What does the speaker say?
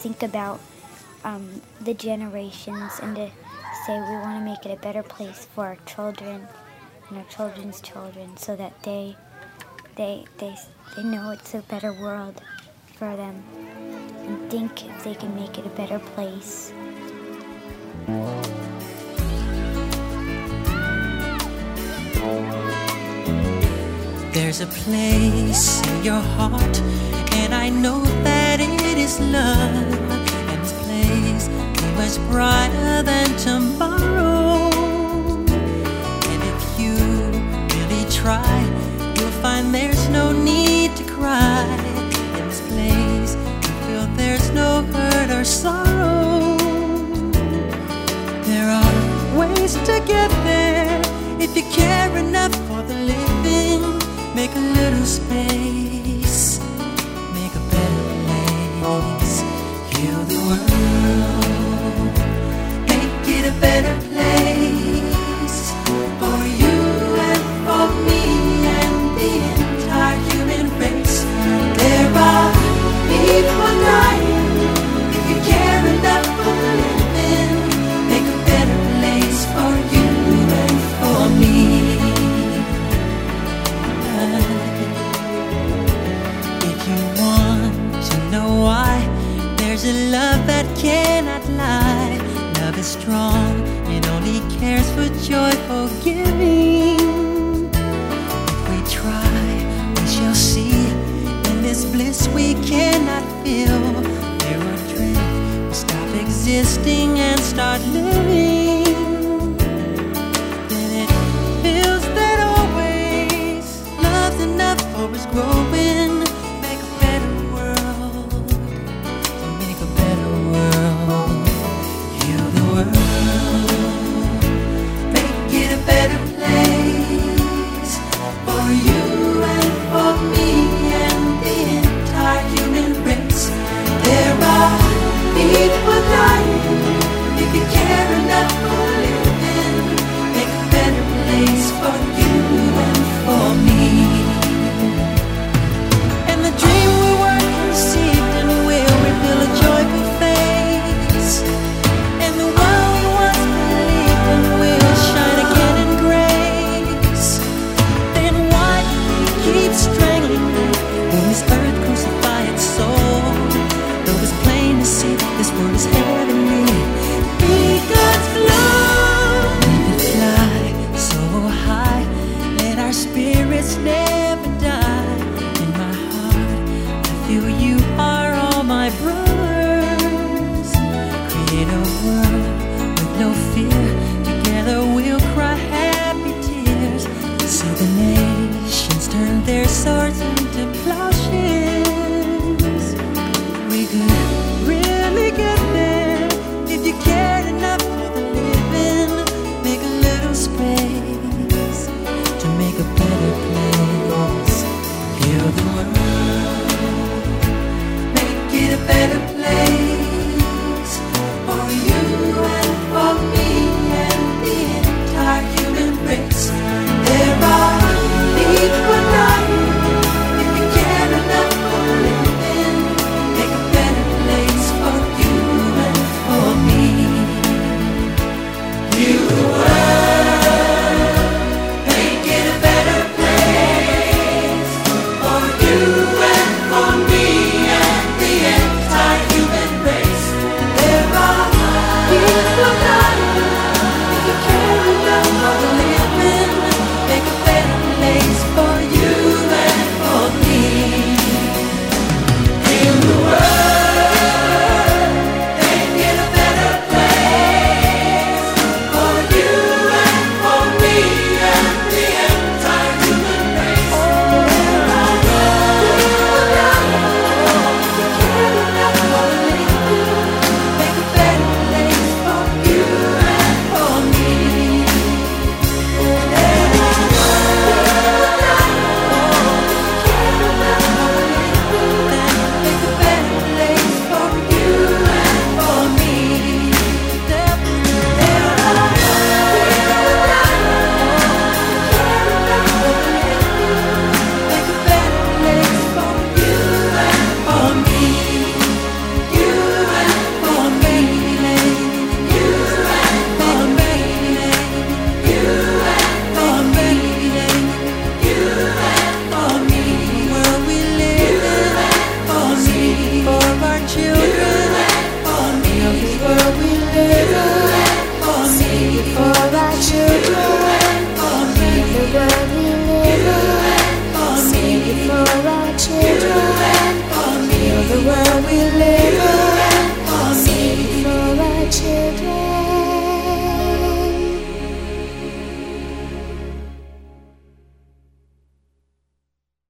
think about the generations and to say we want to make it a better place for our children and our children's children, so that they know it's a better world for them and think if they can make it a better place. There's a place in your heart, and I know that it is love, and this place is much brighter than tomorrow. And if you really try, you'll find there's no need to cry. In this place, you feel there's no hurt or sorrow. There are ways to get there if you care enough for the living. Make a little space, make a better place. Heal the world, make it a better place for you and for me and the entire human race. There are people dying. If you care enough for the living, make a better place for you and for me. If you want to know why, there's a love that cannot lie. Love is strong, it only cares for joyful giving. If we try, we shall see. In this bliss we cannot feel, there will dream, we'll stop existing and start living.